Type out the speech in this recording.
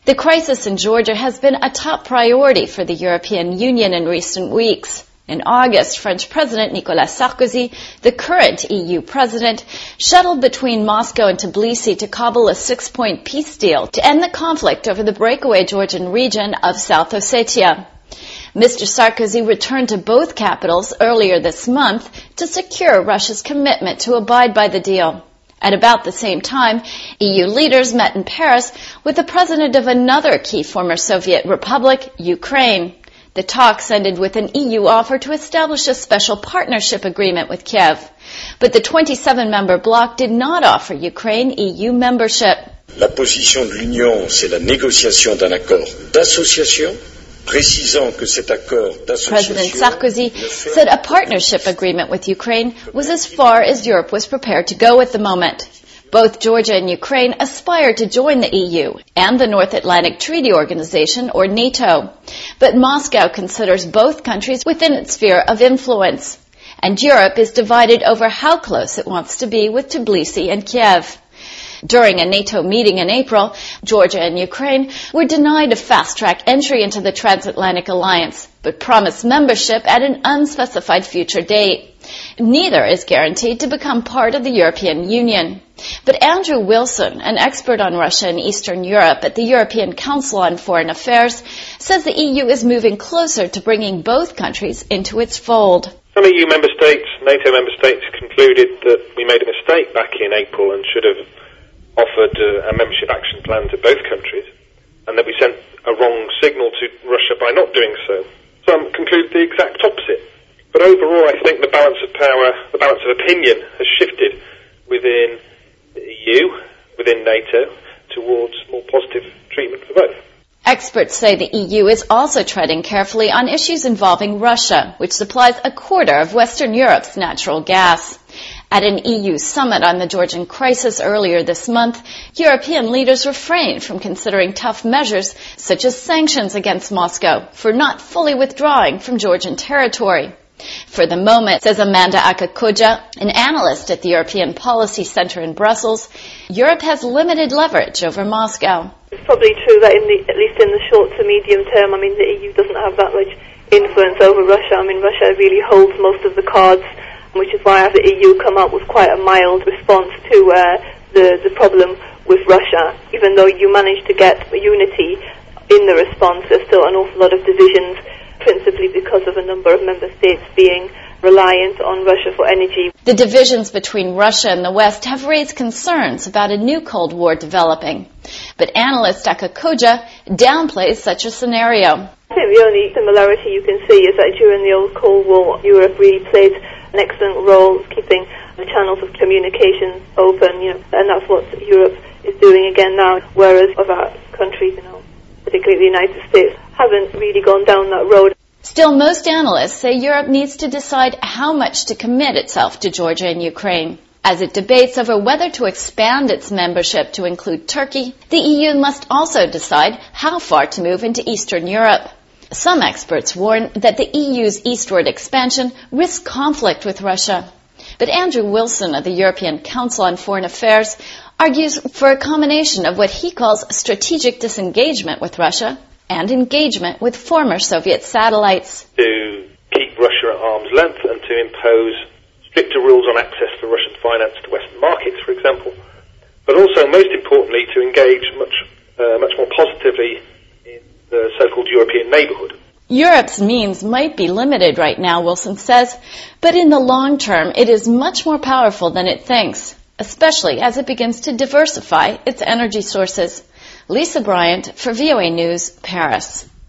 The crisis in Georgia has been a top priority for the European Union in recent weeks. In August, French President Nicolas Sarkozy, the current EU president, shuttled between Moscow and Tbilisi to cobble a 6-point peace deal to end the conflict over the breakaway Georgian region of South Ossetia. Mr. Sarkozy returned to both capitals earlier this month to secure Russia's commitment to abide by the deal. At about the same time, EU leaders met in Paris with the president of another key former Soviet republic, Ukraine. The talks ended with an EU offer to establish a special partnership agreement with Kiev. But the 27-member bloc did not offer Ukraine EU membership. La position de l'Union, c'est la négociation d'un accord d'association. President Sarkozy said a partnership agreement with Ukraine was as far as Europe was prepared to go at the moment. Both Georgia and Ukraine aspire to join the EU and the North Atlantic Treaty Organization, or NATO. But Moscow considers both countries within its sphere of influence. And Europe is divided over how close it wants to be with Tbilisi and Kiev. During a NATO meeting in April, Georgia and Ukraine were denied a fast-track entry into the transatlantic alliance, but promised membership at an unspecified future date. Neither is guaranteed to become part of the European Union. But Andrew Wilson, an expert on Russia and Eastern Europe at the European Council on Foreign Affairs, says the EU is moving closer to bringing both countries into its fold. Some EU member states, NATO member states, concluded that we made a mistake back in April and should have offered a membership action plan to both countries, and that we sent a wrong signal to Russia by not doing so. Some conclude the exact opposite. But overall, I think the balance of power, the balance of opinion has shifted within the EU, within NATO, towards more positive treatment for both. Experts say the EU is also treading carefully on issues involving Russia, which supplies a quarter of Western Europe's natural gas. At an EU summit on the Georgian crisis earlier this month, European leaders refrained from considering tough measures such as sanctions against Moscow for not fully withdrawing from Georgian territory. For the moment, says Amanda Akakoja, an analyst at the European Policy Center in Brussels, Europe has limited leverage over Moscow. It's probably true that at least in the short to medium term, the EU doesn't have that much influence over Russia. Russia really holds most of the cards, which is why the EU come up with quite a mild response to the problem with Russia. Even though you managed to get unity in the response, there's still an awful lot of divisions, principally because of a number of member states being reliant on Russia for energy. The divisions between Russia and the West have raised concerns about a new Cold War developing. But analyst Akakoja downplays such a scenario. I think the only similarity you can see is that during the old Cold War, Europe really played an excellent role keeping the channels of communication open, and that's what Europe is doing again now, whereas other countries, particularly the United States, haven't really gone down that road. Still, most analysts say Europe needs to decide how much to commit itself to Georgia and Ukraine. As it debates over whether to expand its membership to include Turkey, the EU must also decide how far to move into Eastern Europe. Some experts warn that the EU's eastward expansion risks conflict with Russia. But Andrew Wilson of the European Council on Foreign Affairs argues for a combination of what he calls strategic disengagement with Russia and engagement with former Soviet satellites. To keep Russia at arm's length and to impose stricter rules on access for Russian finance to Western markets, for example, but also, most importantly, to engage much more positively in the so-called European neighbourhood. Europe's means might be limited right now, Wilson says, but in the long term it is much more powerful than it thinks, especially as it begins to diversify its energy sources. Lisa Bryant for VOA News, Paris.